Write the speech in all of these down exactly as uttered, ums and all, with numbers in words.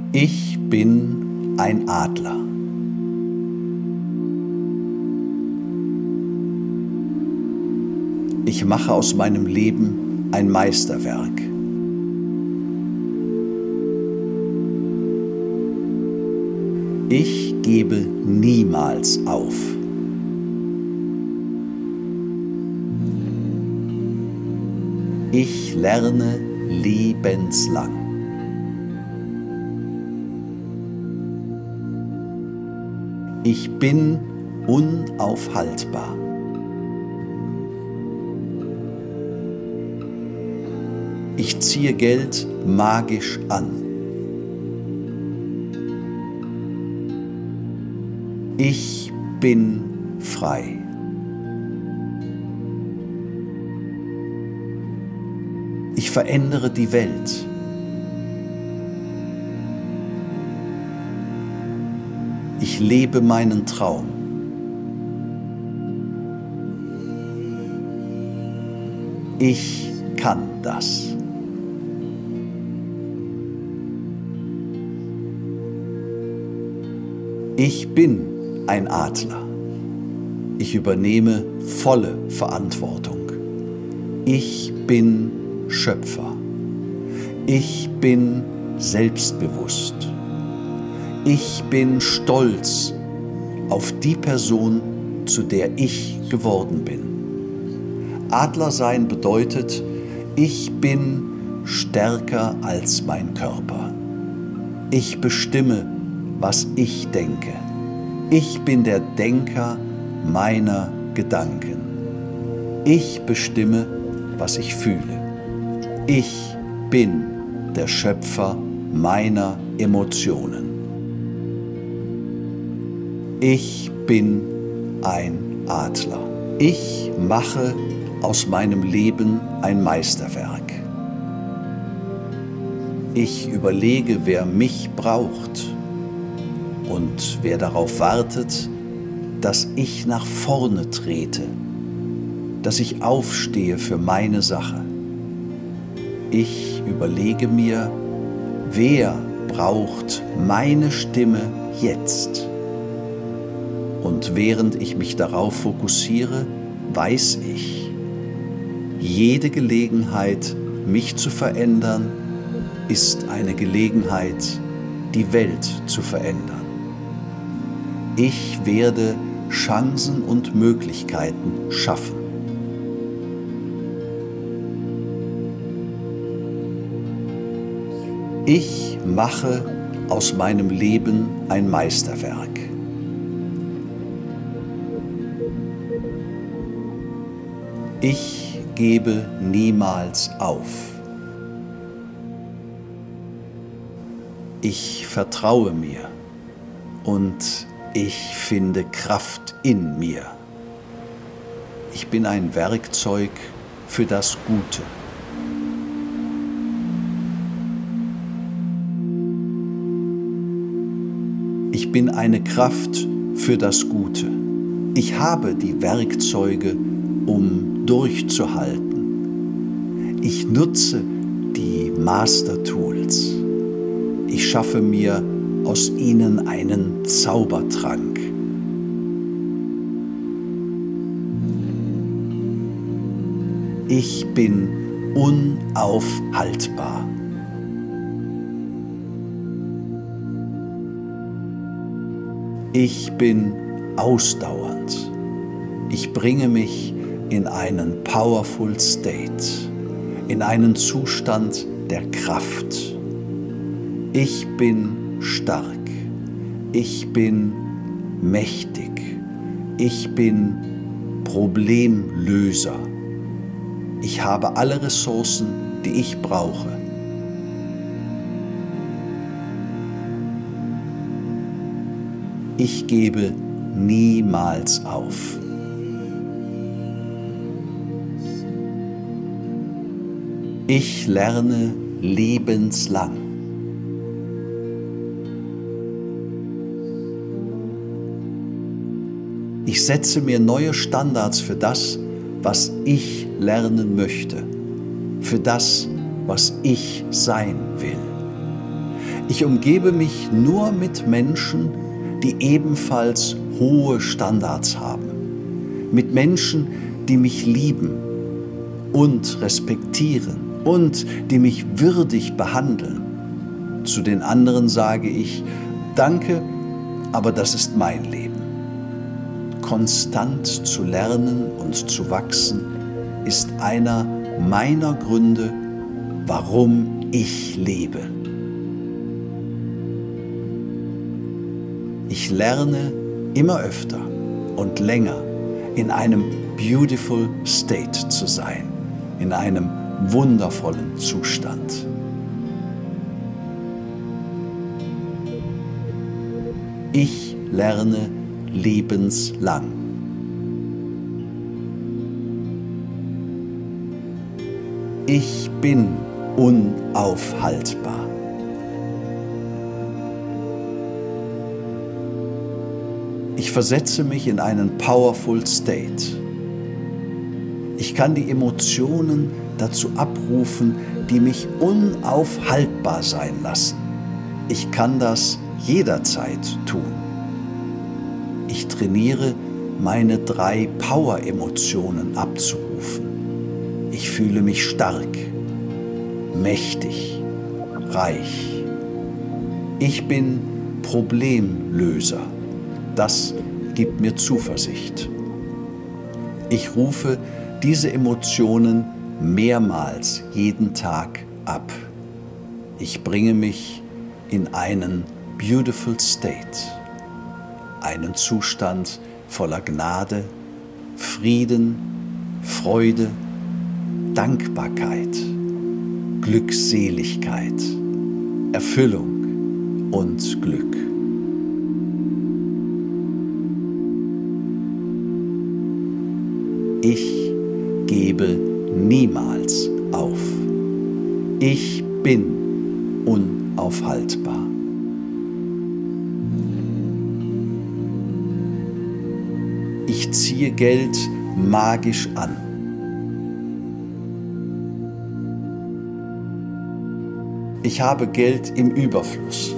Ich bin ein Adler. Ich mache aus meinem Leben ein Meisterwerk. Ich gebe niemals auf. Ich lerne lebenslang. Ich bin unaufhaltbar. Ich ziehe Geld magisch an. Ich bin frei. Ich verändere die Welt. Ich lebe meinen Traum. Ich kann das. Ich bin ein Adler. Ich übernehme volle Verantwortung. Ich bin Schöpfer. Ich bin selbstbewusst. Ich bin stolz auf die Person, zu der ich geworden bin. Adler sein bedeutet, ich bin stärker als mein Körper. Ich bestimme, was ich denke. Ich bin der Denker meiner Gedanken. Ich bestimme, was ich fühle. Ich bin der Schöpfer meiner Emotionen. Ich bin ein Adler. Ich mache aus meinem Leben ein Meisterwerk. Ich überlege, wer mich braucht und wer darauf wartet, dass ich nach vorne trete, dass ich aufstehe für meine Sache. Ich überlege mir, wer braucht meine Stimme jetzt? Und während ich mich darauf fokussiere, weiß ich, jede Gelegenheit, mich zu verändern, ist eine Gelegenheit, die Welt zu verändern. Ich werde Chancen und Möglichkeiten schaffen. Ich mache aus meinem Leben ein Meisterwerk. Ich gebe niemals auf. Ich vertraue mir und ich finde Kraft in mir. Ich bin ein Werkzeug für das Gute. Ich bin eine Kraft für das Gute. Ich habe die Werkzeuge, um durchzuhalten. Ich nutze die Master Tools. Ich schaffe mir aus ihnen einen Zaubertrank. Ich bin unaufhaltbar. Ich bin ausdauernd. Ich bringe mich in einen powerful state, in einen Zustand der Kraft. Ich bin stark. Ich bin mächtig. Ich bin Problemlöser. Ich habe alle Ressourcen, die ich brauche. Ich gebe niemals auf. Ich lerne lebenslang. Ich setze mir neue Standards für das, was ich lernen möchte, für das, was ich sein will. Ich umgebe mich nur mit Menschen, die ebenfalls hohe Standards haben. Mit Menschen, die mich lieben und respektieren und die mich würdig behandeln. Zu den anderen sage ich, danke, aber das ist mein Leben. Konstant zu lernen und zu wachsen ist einer meiner Gründe, warum ich lebe. Ich lerne immer öfter und länger in einem beautiful state zu sein, in einem wundervollen Zustand. Ich lerne lebenslang. Ich bin unaufhaltbar. Ich versetze mich in einen powerful state. Ich kann die Emotionen dazu abrufen, die mich unaufhaltbar sein lassen. Ich kann das jederzeit tun. Ich trainiere, meine drei Power-Emotionen abzurufen. Ich fühle mich stark, mächtig, reich. Ich bin Problemlöser. Das gibt mir Zuversicht. Ich rufe diese Emotionen mehrmals jeden Tag ab. Ich bringe mich in einen beautiful state, einen Zustand voller Gnade, Frieden, Freude, Dankbarkeit, Glückseligkeit, Erfüllung und Glück. Ich gebe niemals auf. Ich bin unaufhaltbar. Ich ziehe Geld magisch an. Ich habe Geld im Überfluss.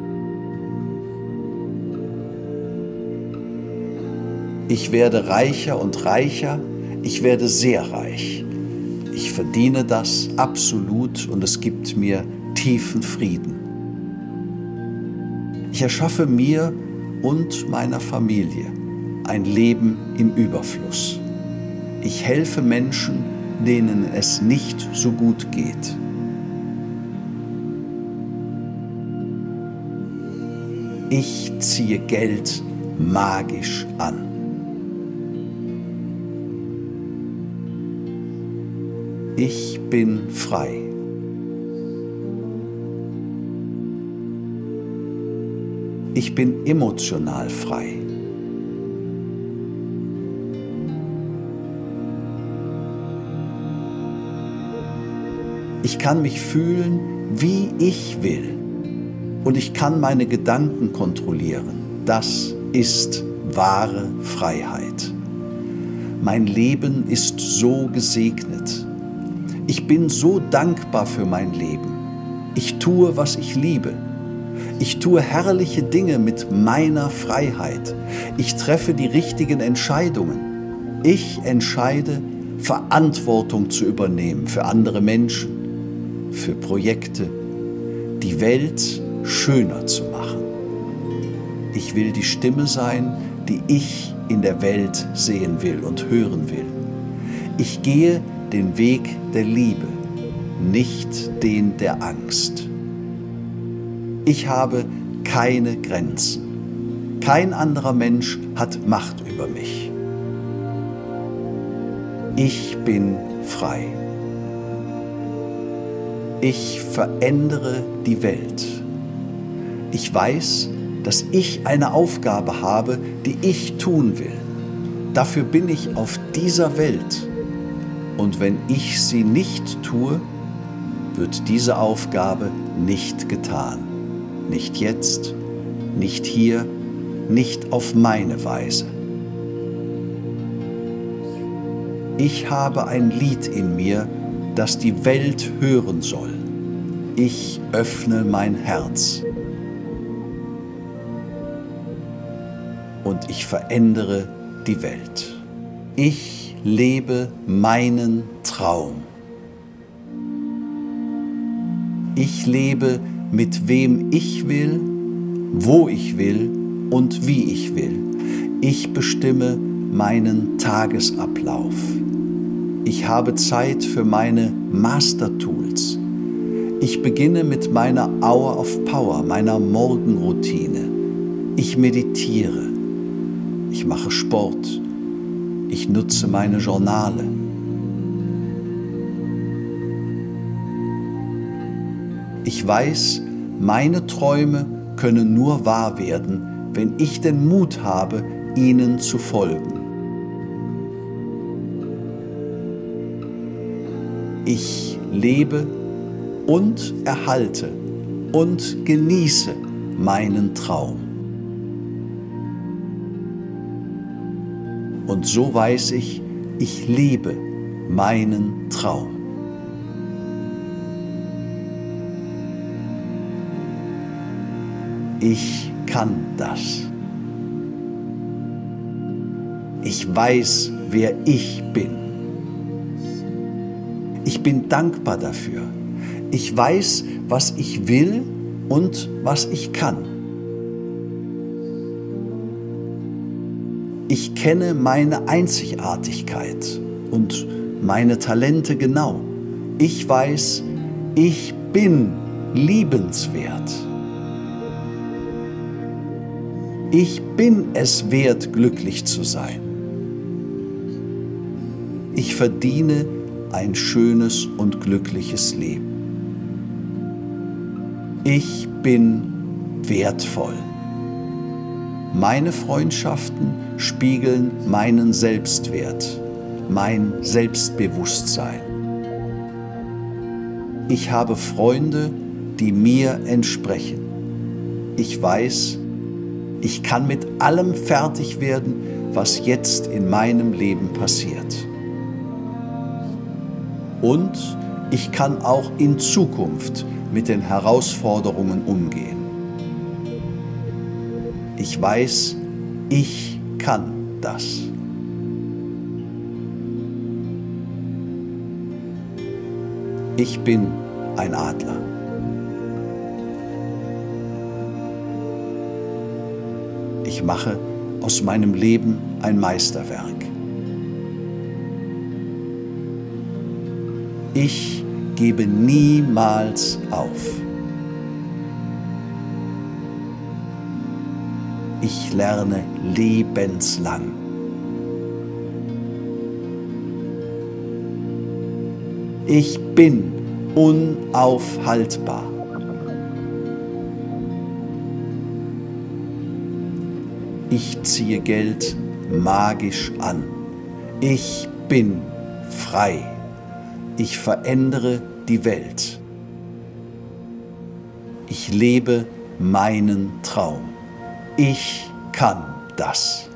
Ich werde reicher und reicher. Ich werde sehr reich. Ich verdiene das absolut und es gibt mir tiefen Frieden. Ich erschaffe mir und meiner Familie ein Leben im Überfluss. Ich helfe Menschen, denen es nicht so gut geht. Ich ziehe Geld magisch an. Ich bin frei. Ich bin emotional frei. Ich kann mich fühlen, wie ich will. Und ich kann meine Gedanken kontrollieren. Das ist wahre Freiheit. Mein Leben ist so gesegnet. Ich bin so dankbar für mein Leben. Ich tue, was ich liebe. Ich tue herrliche Dinge mit meiner Freiheit. Ich treffe die richtigen Entscheidungen. Ich entscheide, Verantwortung zu übernehmen für andere Menschen, für Projekte, die Welt schöner zu machen. Ich will die Stimme sein, die ich in der Welt sehen will und hören will. Ich gehe den Weg der Liebe, nicht den der Angst. Ich habe keine Grenzen. Kein anderer Mensch hat Macht über mich. Ich bin frei. Ich verändere die Welt. Ich weiß, dass ich eine Aufgabe habe, die ich tun will. Dafür bin ich auf dieser Welt. Und wenn ich sie nicht tue, wird diese Aufgabe nicht getan. Nicht jetzt, nicht hier, nicht auf meine Weise. Ich habe ein Lied in mir, das die Welt hören soll. Ich öffne mein Herz. und ich verändere die Welt. Ich lebe meinen Traum. Ich lebe, mit wem ich will, wo ich will und wie ich will. Ich bestimme meinen Tagesablauf. Ich habe Zeit für meine Master-Tools. Ich beginne mit meiner Hour of Power, meiner Morgenroutine. Ich meditiere. Ich mache Sport. Ich nutze meine Journale. Ich weiß, meine Träume können nur wahr werden, wenn ich den Mut habe, ihnen zu folgen. Ich lebe und erhalte und genieße meinen Traum. Und so weiß ich, ich lebe meinen Traum. Ich kann das. Ich weiß, wer ich bin. Ich bin dankbar dafür. Ich weiß, was ich will und was ich kann. Ich kenne meine Einzigartigkeit und meine Talente genau. Ich weiß, ich bin liebenswert. Ich bin es wert, glücklich zu sein. Ich verdiene ein schönes und glückliches Leben. Ich bin wertvoll. Meine Freundschaften spiegeln meinen Selbstwert, mein Selbstbewusstsein. Ich habe Freunde, die mir entsprechen. Ich weiß, ich kann mit allem fertig werden, was jetzt in meinem Leben passiert. Und ich kann auch in Zukunft mit den Herausforderungen umgehen. Ich weiß, ich kann das. Ich bin ein Adler. Ich mache aus meinem Leben ein Meisterwerk. Ich gebe niemals auf. Ich lerne lebenslang. Ich bin unaufhaltbar. Ich ziehe Geld magisch an. Ich bin frei. Ich verändere die Welt. Ich lebe meinen Traum. Ich kann das.